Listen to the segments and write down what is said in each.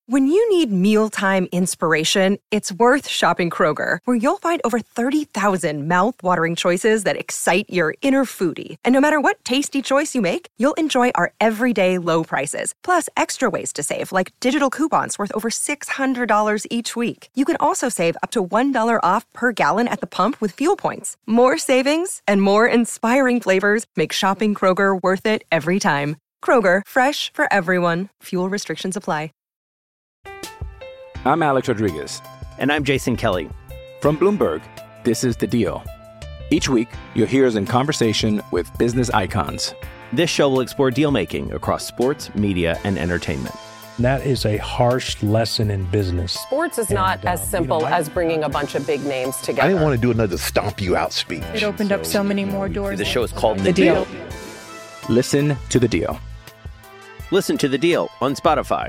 When you need mealtime inspiration, it's worth shopping Kroger, where you'll find over 30,000 mouth-watering choices that excite your inner foodie. And no matter what tasty choice you make, you'll enjoy our everyday low prices, plus extra ways to save, like digital coupons worth over $600 each week. You can also save up to $1 off per gallon at the pump with fuel points. More savings and more inspiring flavors make shopping Kroger worth it every time. Kroger, fresh for everyone. Fuel restrictions apply. I'm Alex Rodriguez. And I'm Jason Kelly. From Bloomberg, this is The Deal. Each week, you'll hear us in conversation with business icons. This show will explore deal-making across sports, media, and entertainment. That is a harsh lesson in business. Sports is not as simple as bringing a bunch of big names together. I didn't want to do another stomp you out speech. It opened up so many more doors. The show is called The Deal. Listen to The Deal. Listen to The Deal on Spotify.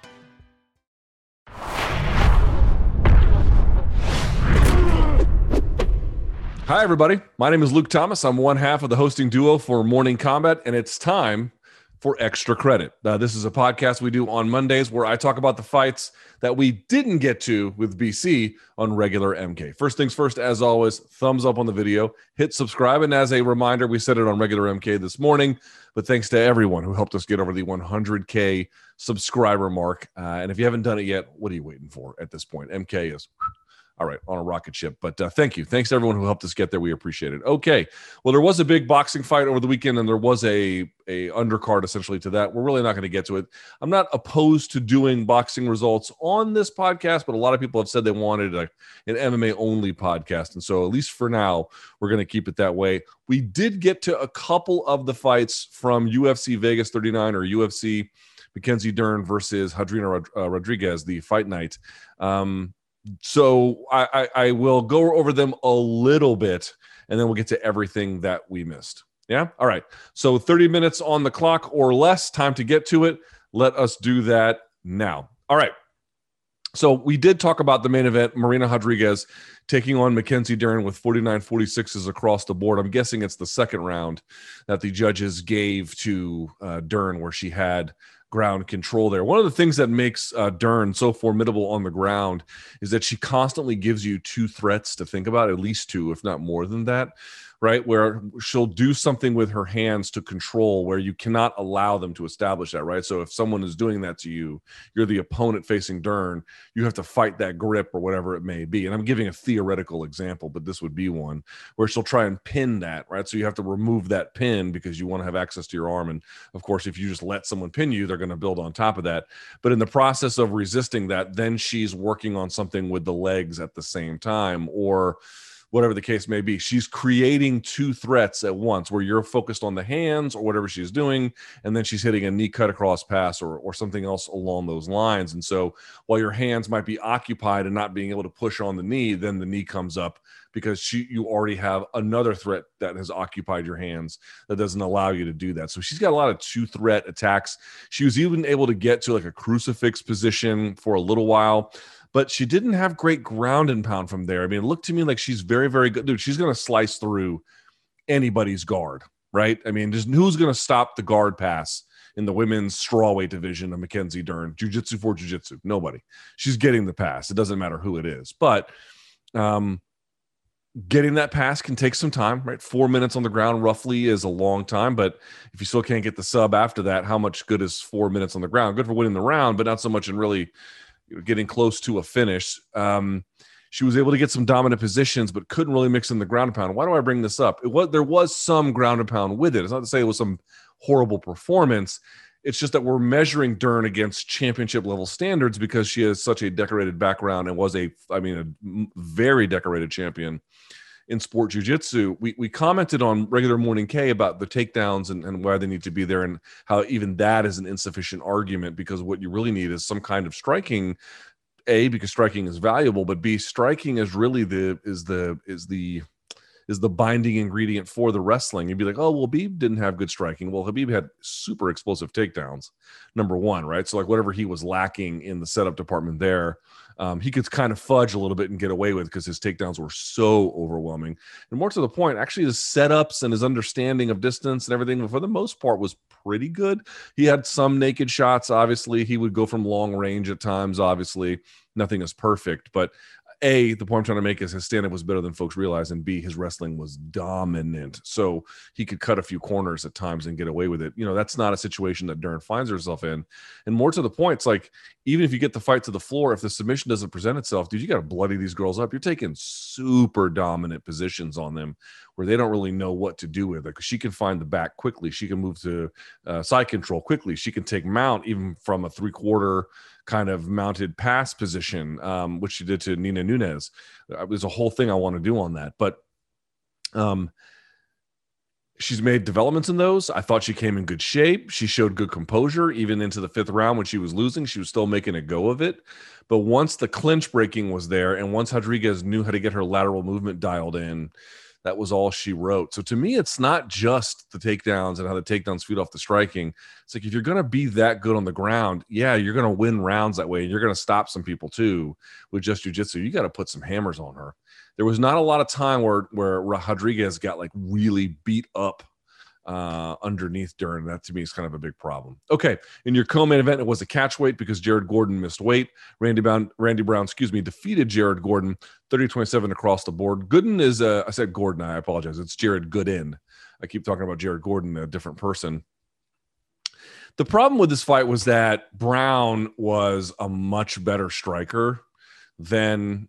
Hi, everybody. My name is Luke Thomas. I'm one half of the hosting duo for Morning Combat, and it's time for Extra Credit. This is a podcast we do on Mondays where I talk about the fights that we didn't get to with BC on regular MK. First things first, as always, thumbs up on the video, hit subscribe, and as a reminder, we said it on regular MK this morning, but thanks to everyone who helped us get over the 100K subscriber mark. And if you haven't done it yet, what are you waiting for at this point? MK is... all right, on a rocket ship. But thank you. Thanks to everyone who helped us get there. We appreciate it. Okay. Well, there was a big boxing fight over the weekend, and there was a undercard essentially to that. We're really not going to get to it. I'm not opposed to doing boxing results on this podcast, but a lot of people have said they wanted an MMA-only podcast. And so at least for now, we're going to keep it that way. We did get to a couple of the fights from UFC Vegas 39 or UFC Mackenzie Dern versus Hadrina Rodriguez, the fight night. So I will go over them a little bit, and then we'll get to everything that we missed. Yeah? All right. So 30 minutes on the clock or less, time to get to it. Let us do that now. All right. So we did talk about the main event, Marina Rodriguez taking on Mackenzie Dern with 49-46s across the board. I'm guessing it's the second round that the judges gave to Dern, where she had ground control there. One of the things that makes Dern so formidable on the ground is that she constantly gives you two threats to think about, at least two, if not more than that, right? Where she'll do something with her hands to control where you cannot allow them to establish that, right? So if someone is doing that to you, you're the opponent facing Dern, you have to fight that grip or whatever it may be. And I'm giving a theoretical example, but this would be one where she'll try and pin that, right? So you have to remove that pin because you want to have access to your arm. And of course, if you just let someone pin you, they're going to build on top of that. But in the process of resisting that, then she's working on something with the legs at the same time, or whatever the case may be. She's creating two threats at once where you're focused on the hands or whatever she's doing, and then she's hitting a knee cut across pass or something else along those lines. And so while your hands might be occupied and not being able to push on the knee, then the knee comes up because you already have another threat that has occupied your hands that doesn't allow you to do that. So she's got a lot of two-threat attacks. She was even able to get to like a crucifix position for a little while, but she didn't have great ground and pound from there. I mean, it looked to me like she's very, very good. Dude, she's going to slice through anybody's guard, right? I mean, who's going to stop the guard pass in the women's strawweight division of Mackenzie Dern? Jiu-jitsu for jiu-jitsu. Nobody. She's getting the pass. It doesn't matter who it is. But getting that pass can take some time, right? 4 minutes on the ground roughly is a long time, but if you still can't get the sub after that, how much good is 4 minutes on the ground? Good for winning the round, but not so much in really getting close to a finish. She was able to get some dominant positions, but couldn't really mix in the ground and pound. Why do I bring this up? There was some ground and pound with it. It's not to say it was some horrible performance. It's just that we're measuring Dern against championship level standards because she has such a decorated background and was a very decorated champion in sport jiu-jitsu. We commented on regular Morning K about the takedowns and why they need to be there, and how even that is an insufficient argument, because what you really need is some kind of striking, A, because striking is valuable, but B, striking is really the binding ingredient for the wrestling. You'd be like, oh, well, Habib didn't have good striking. Well, Habib had super explosive takedowns, number one, right? So like whatever he was lacking in the setup department there, he could kind of fudge a little bit and get away with because his takedowns were so overwhelming. And more to the point, actually his setups and his understanding of distance and everything, for the most part, was pretty good. He had some naked shots. Obviously, he would go from long range at times. Obviously, nothing is perfect, but A, the point I'm trying to make is his stand-up was better than folks realize, and B, his wrestling was dominant. So he could cut a few corners at times and get away with it. That's not a situation that Dern finds herself in. And more to the point, it's like, even if you get the fight to the floor, if the submission doesn't present itself, dude, you got to bloody these girls up. You're taking super dominant positions on them where they don't really know what to do with it. Because she can find the back quickly. She can move to side control quickly. She can take mount even from a 3/4 kind of mounted pass position, which she did to Nina Nunes. There's a whole thing I want to do on that. But she's made developments in those. I thought she came in good shape. She showed good composure. Even into the 5th round when she was losing, she was still making a go of it. But once the clinch breaking was there, and once Rodriguez knew how to get her lateral movement dialed in, that was all she wrote. So to me, it's not just the takedowns and how the takedowns feed off the striking. It's like, if you're going to be that good on the ground, yeah, you're going to win rounds that way. And you're going to stop some people too with just jiu-jitsu. You got to put some hammers on her. There was not a lot of time where Rodriguez got like really beat up underneath Dern. That to me is kind of a big problem. Okay, in your co-main event, it was a catch weight because Jared Gordon missed weight. Randy Brown, defeated Jared Gordon 30-27 across the board. Gooden is I said Gordon, I apologize. It's Jared Gooden. I keep talking about Jared Gordon, a different person. The problem with this fight was that Brown was a much better striker than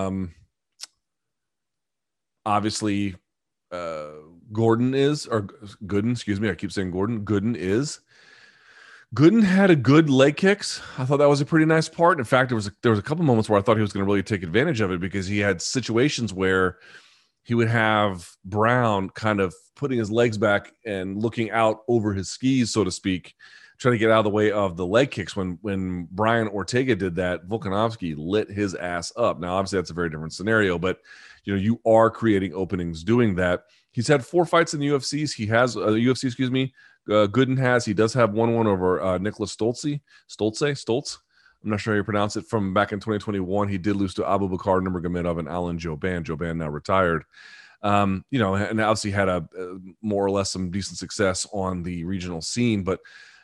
obviously Gordon is, or Gooden, excuse me. I keep saying Gordon. Gooden is. Gooden had a good leg kicks. I thought that was a pretty nice part. In fact, there was a couple moments where I thought he was going to really take advantage of it because he had situations where he would have Brown kind of putting his legs back and looking out over his skis, so to speak, trying to get out of the way of the leg kicks. When Brian Ortega did that, Volkanovski lit his ass up. Now, obviously, that's a very different scenario, but you are creating openings doing that. He's had 4 fights in the UFC. He has Gooden has. He does have 1-1 over Nicholas Stoltz. I'm not sure how you pronounce it. From back in 2021, he did lose to Abubakar Nurmagomedov and Alan Jouban. Jouban now retired. And obviously had a more or less some decent success on the regional scene. But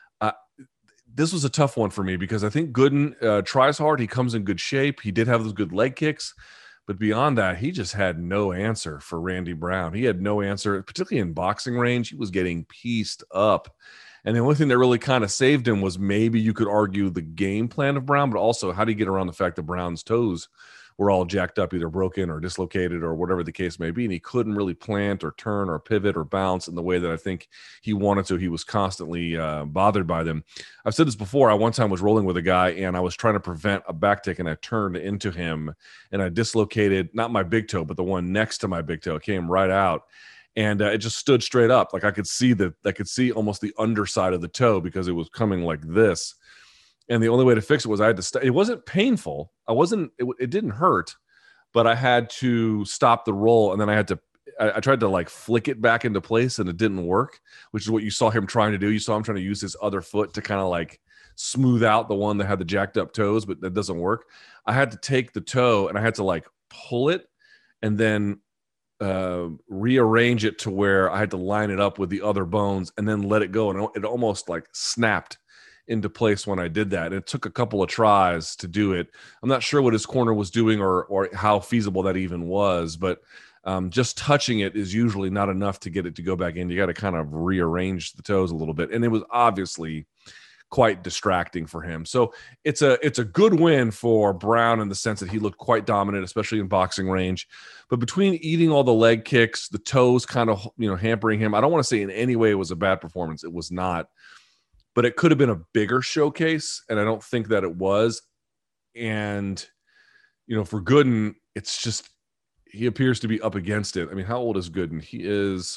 this was a tough one for me because I think Gooden tries hard. He comes in good shape. He did have those good leg kicks. But beyond that, he just had no answer for Randy Brown. He had no answer, particularly in boxing range. He was getting pieced up. And the only thing that really kind of saved him was maybe you could argue the game plan of Brown, but also how do you get around the fact that Brown's toes were all jacked up, either broken or dislocated or whatever the case may be. And he couldn't really plant or turn or pivot or bounce in the way that I think he wanted to. He was constantly bothered by them. I've said this before. I one time was rolling with a guy and I was trying to prevent a back take and I turned into him and I dislocated, not my big toe, but the one next to my big toe. It came right out. And it just stood straight up. Like I could see almost the underside of the toe because it was coming like this. And the only way to fix it was I had to it wasn't painful. It didn't hurt, but I had to stop the roll. And then I tried to like flick it back into place and it didn't work, which is what you saw him trying to do. You saw him trying to use his other foot to kind of like smooth out the one that had the jacked up toes, but that doesn't work. I had to take the toe and I had to like pull it and then rearrange it to where I had to line it up with the other bones and then let it go. And it almost like snapped into place when I did that. And it took a couple of tries to do it. I'm not sure what his corner was doing or how feasible that even was, but just touching it is usually not enough to get it to go back in. You got to kind of rearrange the toes a little bit. And it was obviously quite distracting for him. So it's a good win for Brown in the sense that he looked quite dominant, especially in boxing range. But between eating all the leg kicks, the toes kind of hampering him, I don't want to say in any way it was a bad performance. It was not. But it could have been a bigger showcase, and I don't think that it was. And, for Gooden, it's just he appears to be up against it. I mean, how old is Gooden? He is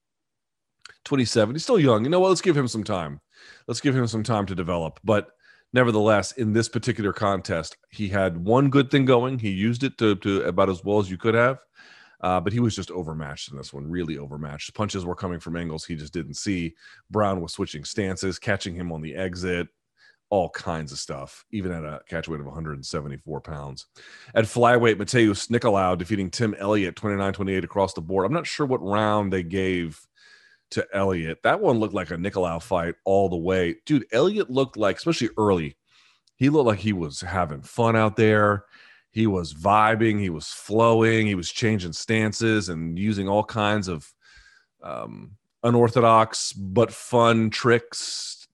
27. He's still young. You know what? Let's give him some time. Let's give him some time to develop. But nevertheless, in this particular contest, he had one good thing going. He used it to about as well as you could have. But he was just overmatched in this one, really overmatched. Punches were coming from angles he just didn't see. Brown was switching stances, catching him on the exit, all kinds of stuff, even at a catch weight of 174 pounds. At flyweight, Mateus Nicolau defeating Tim Elliott 29-28 across the board. I'm not sure what round they gave to Elliott. That one looked like a Nicolau fight all the way. Dude, Elliott looked like, especially early, he looked like he was having fun out there. He was vibing. He was flowing. He was changing stances and using all kinds of unorthodox but fun tricks,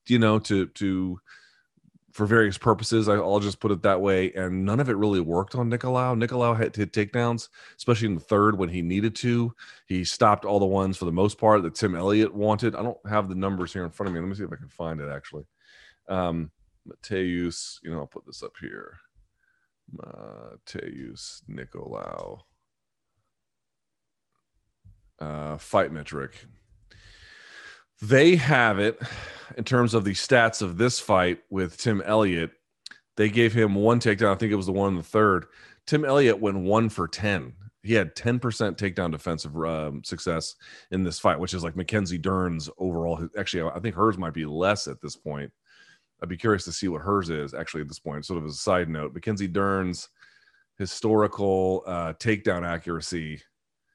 for various purposes. I'll just put it that way. And none of it really worked on Nicolau. Nicolau had to hit takedowns, especially in the third when he needed to. He stopped all the ones for the most part that Tim Elliott wanted. I don't have the numbers here in front of me. Let me see if I can find it actually. Mateus, I'll put this up here. Mateus Nicolau. Fight metric. They have it in terms of the stats of this fight with Tim Elliott. They gave him one takedown. I think it was the one in the third. Tim Elliott went 1 for 10. He had 10% takedown defensive success in this fight, which is like Mackenzie Dern's overall. Actually, I think hers might be less at this point. I'd be curious to see what hers is actually at this point. Sort of as a side note, Mackenzie Dern's historical takedown accuracy.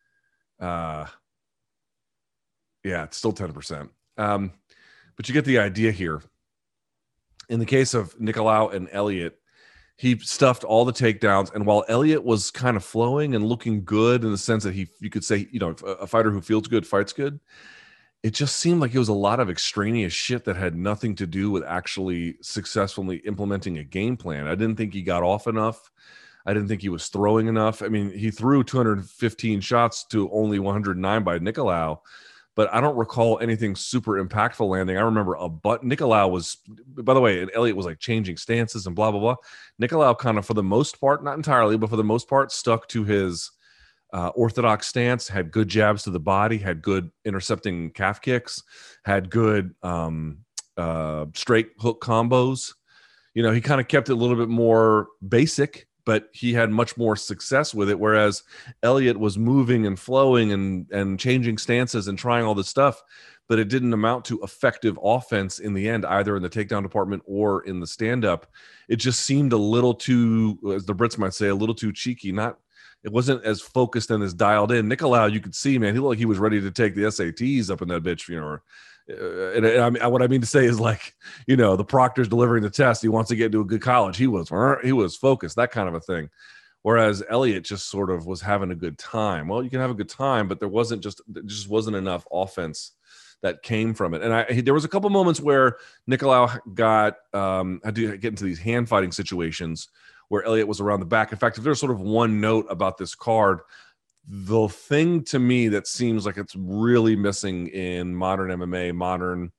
Yeah, it's still 10%. But you get the idea here. In the case of Nicolau and Elliott, he stuffed all the takedowns. And while Elliott was kind of flowing and looking good in the sense that you could say, a fighter who feels good fights good, it just seemed like it was a lot of extraneous shit that had nothing to do with actually successfully implementing a game plan. I didn't think he got off enough. I didn't think he was throwing enough. I mean, he threw 215 shots to only 109 by Nicolau, but I don't recall anything super impactful landing. I remember Nicolau was, by the way, and Elliott was like changing stances and blah, blah, blah. Nicolau kind of, for the most part, not entirely, but for the most part, stuck to his orthodox stance, had good jabs to the body, had good intercepting calf kicks, had good straight hook combos. He kind of kept it a little bit more basic, but he had much more success with it, whereas Elliott was moving and flowing and changing stances and trying all this stuff, but it didn't amount to effective offense in the end, either in the takedown department or in the stand-up. It just seemed a little too, as the Brits might say, a little too cheeky. It wasn't as focused and as dialed in. Nicolau, you could see, man, he looked like he was ready to take the SATs up in that bitch, and what I mean to say is like, the proctor's delivering the test. He wants to get into a good college. He was focused, that kind of a thing. Whereas Elliott just sort of was having a good time. Well, you can have a good time, but there just wasn't enough offense that came from it. And there was a couple moments where Nicolau had to get into these hand fighting situations where Elliott was around the back. In fact, if there's sort of one note about this card, the thing to me that seems like it's really missing in modern MMA,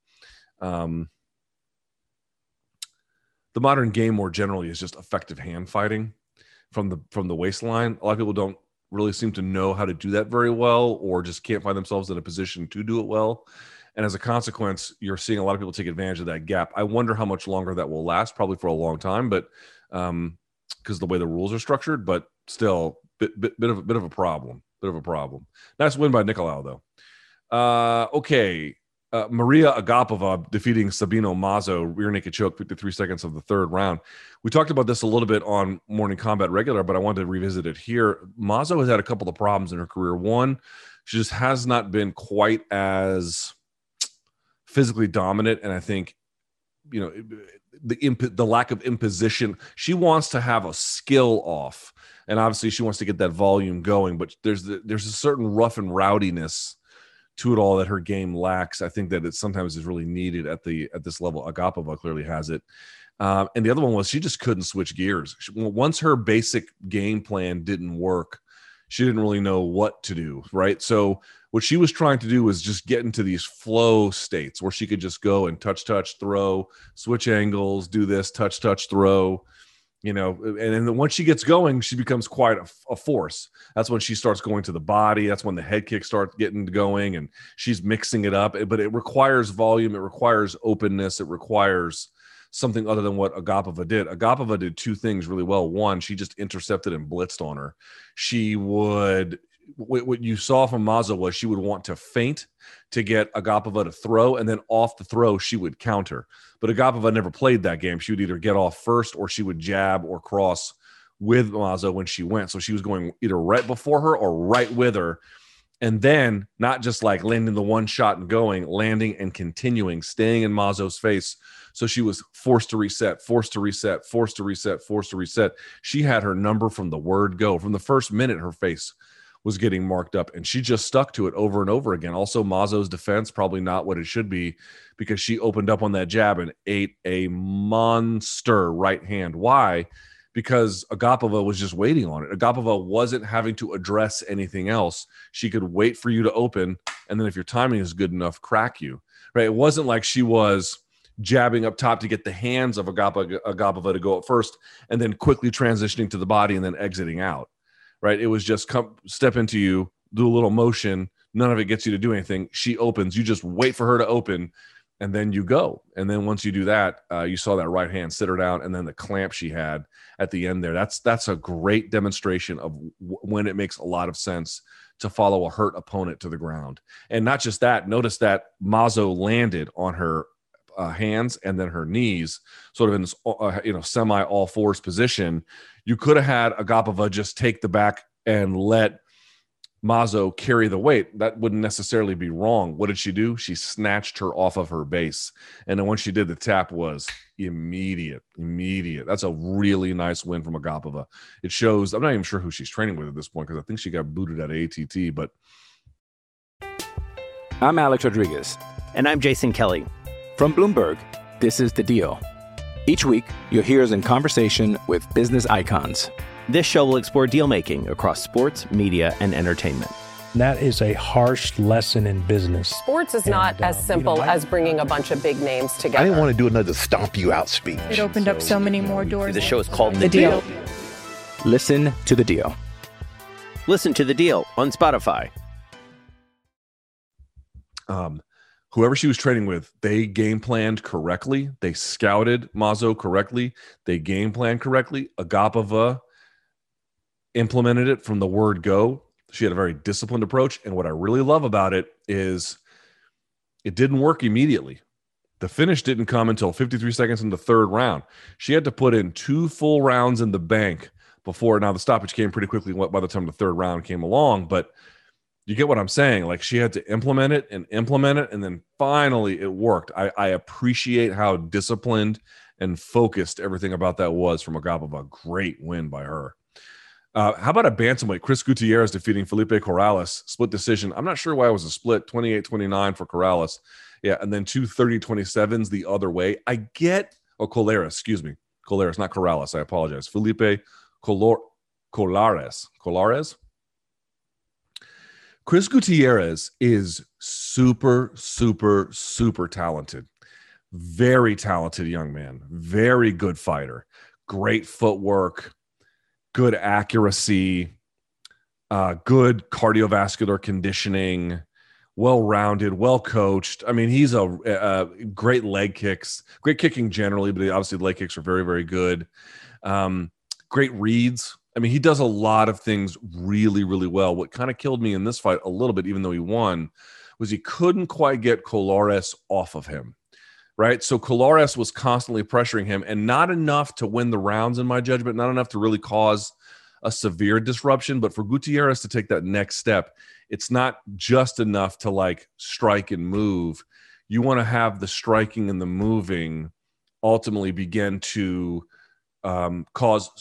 the modern game more generally is just effective hand fighting from the waistline. A lot of people don't really seem to know how to do that very well, or just can't find themselves in a position to do it well. And as a consequence, you're seeing a lot of people take advantage of that gap. I wonder how much longer that will last, probably for a long time, but because the way the rules are structured, but still bit of a problem. Nice win by Nicolau, though. Okay. Maria Agapova defeating Sabino Mazo, rear naked choke, 53 seconds of the third round. We talked about this a little bit on Morning Combat Regular, but I wanted to revisit it here. Mazo has had a couple of problems in her career. One, she just has not been quite as physically dominant, and I think, the lack of imposition. She wants to have a skill off, and obviously she wants to get that volume going, but there's a certain rough and rowdiness to it all that her game lacks. I think that it sometimes is really needed at this level. Agapova clearly has it. And the other one was she just couldn't switch gears. Once her basic game plan didn't work, she didn't really know what to do, right? So what she was trying to do was just get into these flow states where she could just go and touch, throw, switch angles, do this, touch, throw, and then once she gets going, she becomes quite a force. That's when she starts going to the body. That's when the head kicks start getting going, and she's mixing it up. But it requires volume. It requires openness. It requires something other than what Agapova did. Agapova did two things really well. One, she just intercepted and blitzed on her. She would, what you saw from Mazo was she would want to feint to get Agapova to throw, and then off the throw, she would counter. But Agapova never played that game. She would either get off first or she would jab or cross with Mazo when she went. So she was going either right before her or right with her. And then not just like landing the one shot and going, landing and continuing, staying in Mazo's face. So she was forced to reset, forced to reset, forced to reset, forced to reset. She had her number from the word go. From the first minute, her face was getting marked up, and she just stuck to it over and over again. Also, Mazo's defense, probably not what it should be, because she opened up on that jab and ate a monster right hand. Why? Because Agapova was just waiting on it. Agapova wasn't having to address anything else. She could wait for you to open, and then if your timing is good enough, crack you. Right? It wasn't like she was jabbing up top to get the hands of Agapova to go up first, and then quickly transitioning to the body and then exiting out. Right? It was just step into you, do a little motion. None of it gets you to do anything. She opens. You just wait for her to open, and then you go. And then once you do that, you saw that right hand sit her down, and then the clamp she had at the end there. That's a great demonstration of when it makes a lot of sense to follow a hurt opponent to the ground. And not just that, notice that Mazo landed on her hands and then her knees, sort of in this semi all fours position. You could have had Agapova just take the back and let Mazo carry the weight. That wouldn't necessarily be wrong. What did she do? She snatched her off of her base. And then when she did, the tap was immediate. That's a really nice win from Agapova. It shows, I'm not even sure who she's training with at this point, because I think she got booted out of ATT, but. I'm Alex Rodriguez. And I'm Jason Kelly. From Bloomberg, this is The Deal. Each week, you'll hear us in conversation with business icons. This show will explore deal-making across sports, media, and entertainment. That is a harsh lesson in business. Sports is not as simple as bringing a bunch of big names together. I didn't want to do another stomp you out speech. It opened up so many more doors. The show is called The Deal. Listen to The Deal. Listen to The Deal on Spotify. Whoever she was training with, they game planned correctly. They scouted Mazo correctly. They game planned correctly. Agapova implemented it from the word go. She had a very disciplined approach. And what I really love about it is it didn't work immediately. The finish didn't come until 53 seconds in the third round. She had to put in 2 full rounds in the bank before. Now the stoppage came pretty quickly by the time the third round came along, but you get what I'm saying? Like, she had to implement it, and then finally it worked. I appreciate how disciplined and focused everything about that was from Agapova. Great win by her. How about a bantamweight? Chris Gutierrez defeating Felipe Corrales. Split decision. I'm not sure why it was a split. 28-29 for Corrales. Yeah, and then 2 30-27s the other way. I get – Colares, excuse me. Colares, not Corrales. I apologize. Felipe Colares. Chris Gutierrez is super, super, super talented. Very talented young man. Very good fighter. Great footwork. Good accuracy. Good cardiovascular conditioning. Well-rounded. Well-coached. I mean, he's a great leg kicks. Great kicking generally, but obviously leg kicks are very, very good. Great reads. I mean, he does a lot of things really, really well. What kind of killed me in this fight a little bit, even though he won, was he couldn't quite get Colares off of him, right? So Colares was constantly pressuring him, and not enough to win the rounds, in my judgment, not enough to really cause a severe disruption. But for Gutierrez to take that next step, it's not just enough to like strike and move. You want to have the striking and the moving ultimately begin to cause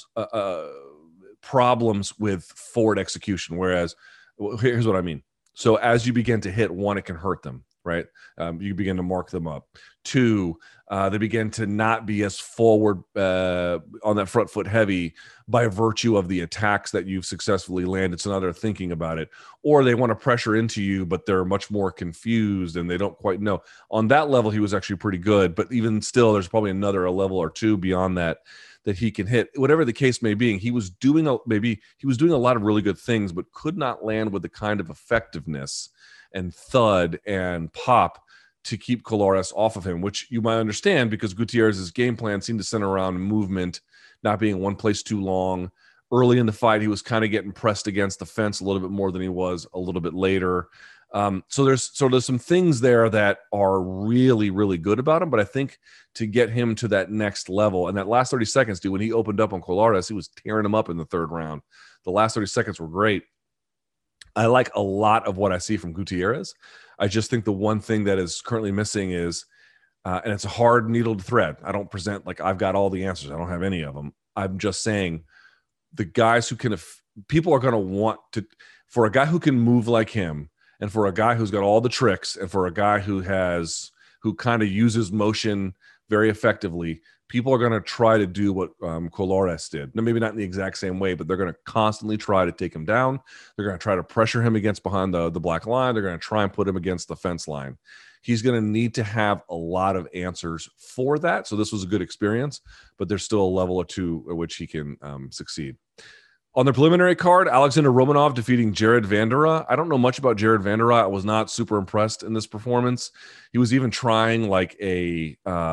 problems with forward execution. Whereas, here's what I mean. So as you begin to hit, 1, it can hurt them, right? You begin to mark them up. 2, they begin to not be as forward on that front foot heavy by virtue of the attacks that you've successfully landed. So now they're thinking about it. Or they want to pressure into you, but they're much more confused and they don't quite know. On that level, he was actually pretty good. But even still, there's probably a level or 2 beyond that he can hit. Whatever the case may be, he was doing a lot of really good things, but could not land with the kind of effectiveness and thud and pop to keep Colares off of him, which you might understand because Gutierrez's game plan seemed to center around movement, not being in one place too long. Early in the fight, he was kind of getting pressed against the fence a little bit more than he was a little bit later. So there's some things there that are really, really good about him. But I think to get him to that next level, and that last 30 seconds, dude, when he opened up on Colares, he was tearing him up in the third round. The last 30 seconds were great. I like a lot of what I see from Gutierrez. I just think the one thing that is currently missing is, and it's a hard needle to thread. I don't present like I've got all the answers. I don't have any of them. I'm just saying the guys who can, people are going to want to, for a guy who can move like him, and for a guy who's got all the tricks, and for a guy who kind of uses motion very effectively, people are going to try to do what Colores did. Now, maybe not in the exact same way, but they're going to constantly try to take him down. They're going to try to pressure him against behind the black line. They're going to try and put him against the fence line. He's going to need to have a lot of answers for that. So this was a good experience, but there's still a level or two at which he can succeed. On the preliminary card, Alexander Romanov defeating Jared Vanderaa. I don't know much about Jared Vanderaa. I was not super impressed in this performance. He was even trying like a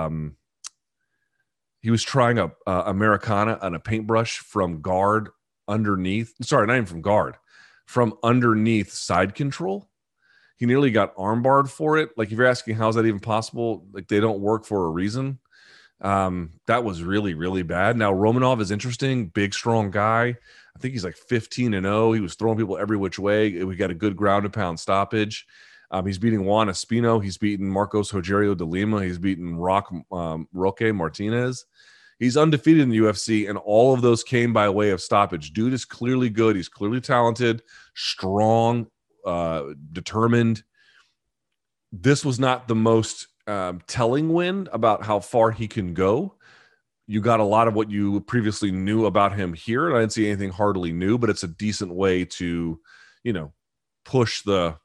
Americana on a paintbrush from guard underneath. Sorry, not even from guard, from underneath side control. He nearly got armbarred for it. Like, if you're asking how is that even possible, like, they don't work for a reason. That was really, really bad. Now, Romanov is interesting, big, strong guy. I think he's like 15-0. He was throwing people every which way. We got a good ground and pound stoppage. He's beating Juan Espino. He's beaten Marcos Rogerio de Lima. He's beaten Roque Martinez. He's undefeated in the UFC, and all of those came by way of stoppage. Dude is clearly good. He's clearly talented, strong, determined. This was not the most telling win about how far he can go. You got a lot of what you previously knew about him here, and I didn't see anything hardly new, but it's a decent way to, push the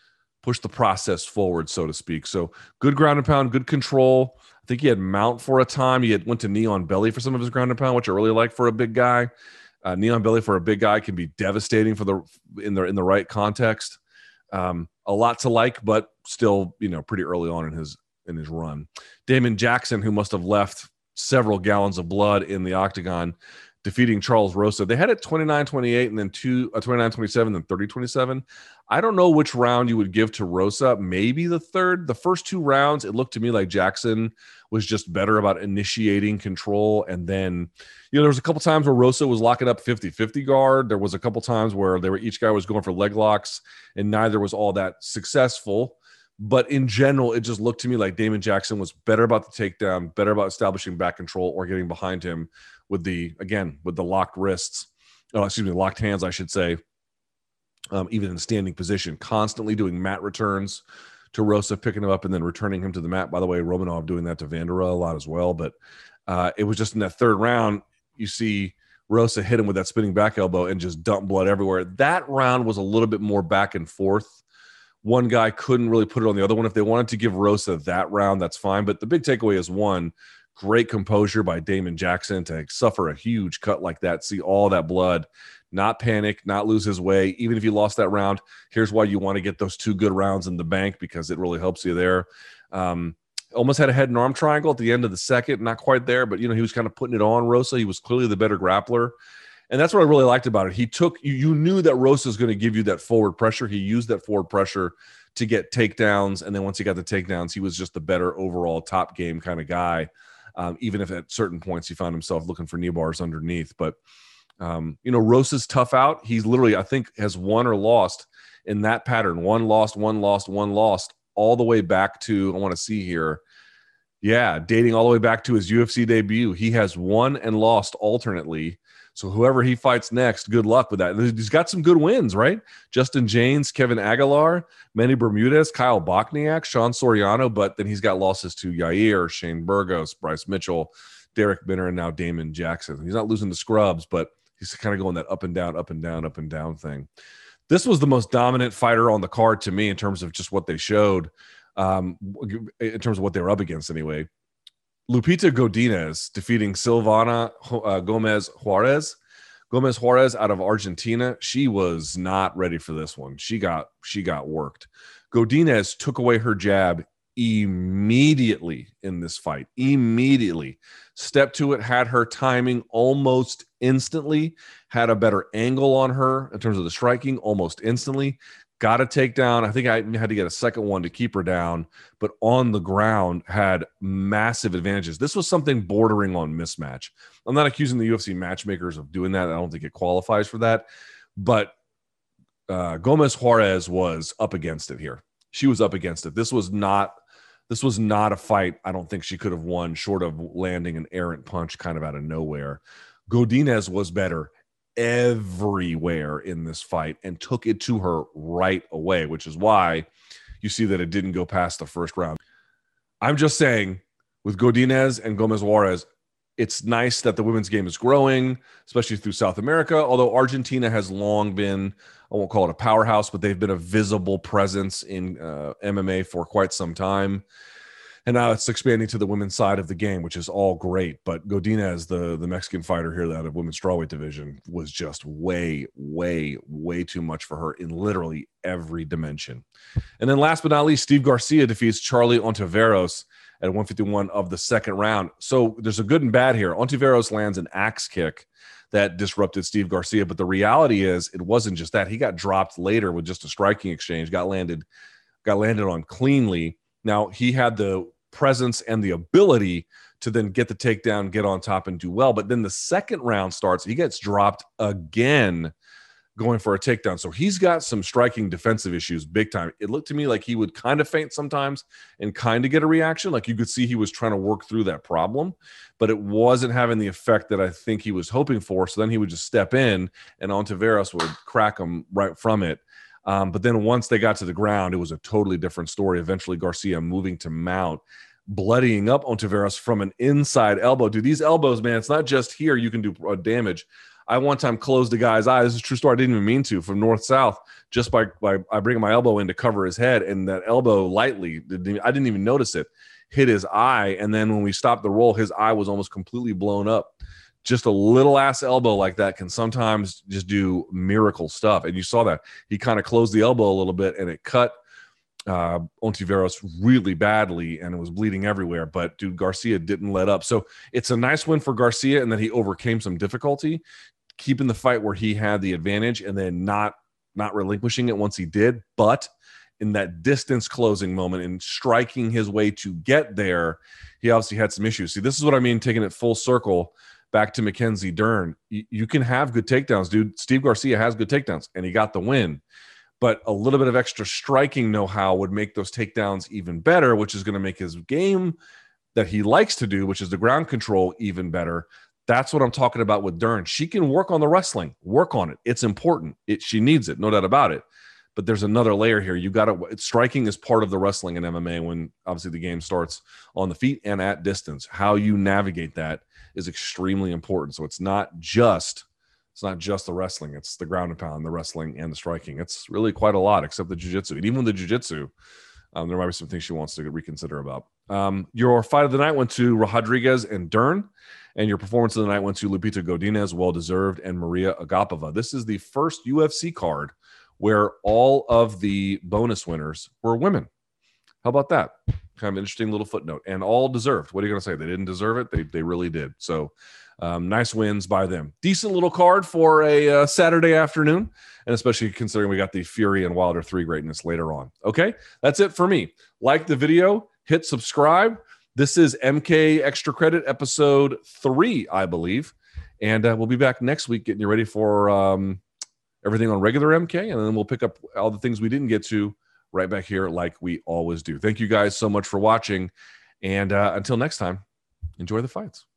process forward, so to speak. So good ground and pound, good control. I think he had mount for a time. He went to knee on belly for some of his ground and pound, which I really like for a big guy. Knee on belly for a big guy can be devastating in the right context. A lot to like, but still, pretty early on in his run. Damon Jackson, who must have left several gallons of blood in the octagon, defeating Charles Rosa. They had it 29-28 and then 29-27, then 30-27. I don't know which round you would give to Rosa. Maybe the third. The first two rounds, it looked to me like Jackson was just better about initiating control. And then, there was a couple times where Rosa was locking up 50-50 guard. There was a couple times where each guy was going for leg locks, and neither was all that successful. But in general, it just looked to me like Damon Jackson was better about the takedown, better about establishing back control or getting behind him with the locked wrists. Locked hands, I should say, even in standing position, constantly doing mat returns to Rosa, picking him up and then returning him to the mat. By the way, Romanov doing that to Vanderaa a lot as well. But it was just in that third round, you see Rosa hit him with that spinning back elbow and just dump blood everywhere. That round was a little bit more back and forth. One guy couldn't really put it on the other one. If they wanted to give Rosa that round, that's fine. But the big takeaway is, one, great composure by Damon Jackson to suffer a huge cut like that, see all that blood, not panic, not lose his way. Even if you lost that round, here's why you want to get those two good rounds in the bank, because it really helps you there. Almost had a head and arm triangle at the end of the second, not quite there, but he was kind of putting it on Rosa. He was clearly the better grappler. And that's what I really liked about it. He took, you knew that Rosa is going to give you that forward pressure. He used that forward pressure to get takedowns. And then once he got the takedowns, he was just the better overall top game kind of guy. Even if at certain points he found himself looking for knee bars underneath. But, Rosa's tough out. He's literally, I think, has won or lost in that pattern. One lost, all the way back to, I want to see here. Yeah, dating all the way back to his UFC debut. He has won and lost alternately. So whoever he fights next, good luck with that. He's got some good wins, right? Justin James, Kevin Aguilar, Manny Bermudez, Kyle Bochniak, Sean Soriano, but then he's got losses to Yair, Shane Burgos, Bryce Mitchell, Derek Minner, and now Damon Jackson. He's not losing to scrubs, but he's kind of going that up and down, up and down, up and down thing. This was the most dominant fighter on the card to me in terms of just what they showed, in terms of what they were up against anyway. Lupita Godinez defeating Silvana Gomez Juarez. Gomez Juarez out of Argentina. She was not ready for this one. She got worked. Godinez took away her jab immediately in this fight. Immediately. Stepped to it, had her timing almost instantly, had a better angle on her in terms of the striking almost instantly. Got a takedown. I think I had to get a second one to keep her down, but on the ground had massive advantages. This was something bordering on mismatch. I'm not accusing the UFC matchmakers of doing that. I don't think it qualifies for that, but Gomez Juarez was up against it here. She was up against it. This was not a fight I don't think she could have won, short of landing an errant punch kind of out of nowhere. Godinez was better everywhere in this fight and took it to her right away, which is why you see that it didn't go past the first round. I'm just saying, with Godinez and Gomez Juarez, it's nice that the women's game is growing, especially through South America, although Argentina has long been, I won't call it a powerhouse, but they've been a visible presence in MMA for quite some time. And now it's expanding to the women's side of the game, which is all great. But Godinez, the Mexican fighter here out of women's strawweight division, was just way, way, way too much for her in literally every dimension. And then last but not least, Steve Garcia defeats Charlie Ontiveros at 151 of the second round. So there's a good and bad here. Ontiveros lands an axe kick that disrupted Steve Garcia. But the reality is it wasn't just that. He got dropped later with just a striking exchange, got landed on cleanly. Now, he had the presence and the ability to then get the takedown, get on top, and do well. But then the second round starts, he gets dropped again going for a takedown. So he's got some striking defensive issues big time. It looked to me like he would kind of feint sometimes and kind of get a reaction. Like you could see he was trying to work through that problem, but it wasn't having the effect that I think he was hoping for. So then he would just step in and Ontiveros would crack him right from it. But then once they got to the ground, it was a totally different story. Eventually Garcia moving to mount, bloodying up Ontiveros from an inside elbow. Dude, these elbows, man, it's not just here you can do damage. I one time closed a guy's eye. This is a true story. I didn't even mean to, from north-south, just by bringing my elbow in to cover his head. And that elbow lightly, I didn't even notice it, hit his eye. And then when we stopped the roll, his eye was almost completely blown up. Just a little ass elbow like that can sometimes just do miracle stuff. And you saw that. He kind of closed the elbow a little bit and it cut Ontiveros really badly and it was bleeding everywhere. But dude, Garcia didn't let up. So it's a nice win for Garcia and that he overcame some difficulty, keeping the fight where he had the advantage and then not relinquishing it once he did. But in that distance closing moment and striking his way to get there, he obviously had some issues. See, this is what I mean, taking it full circle back to Mackenzie Dern. You can have good takedowns, dude. Steve Garcia has good takedowns and he got the win. But a little bit of extra striking know-how would make those takedowns even better, which is going to make his game that he likes to do, which is the ground control, even better. That's what I'm talking about with Dern. She can work on the wrestling, work on it. It's important. She needs it, no doubt about it. But there's another layer here. You got to, striking is part of the wrestling in MMA when obviously the game starts on the feet and at distance. How you navigate that is extremely important. So it's not just the wrestling. It's the ground and pound, the wrestling, and the striking. It's really quite a lot, except the jiu-jitsu. And even with the jiu-jitsu, there might be some things she wants to reconsider about. Your fight of the night went to Rodriguez and Dern, and your performance of the night went to Lupita Godinez, well-deserved, and Maria Agapova. This is the first UFC card where all of the bonus winners were women. How about that? Kind of interesting little footnote. And all deserved. What are you going to say? They didn't deserve it? They really did. So nice wins by them. Decent little card for a Saturday afternoon, and especially considering we got the Fury and Wilder 3 greatness later on. Okay, that's it for me. Like the video, hit subscribe. This is MK Extra Credit episode 3, I believe. And we'll be back next week getting you ready for everything on regular MK, and then we'll pick up all the things we didn't get to right back here like we always do. Thank you guys so much for watching, and until next time, enjoy the fights.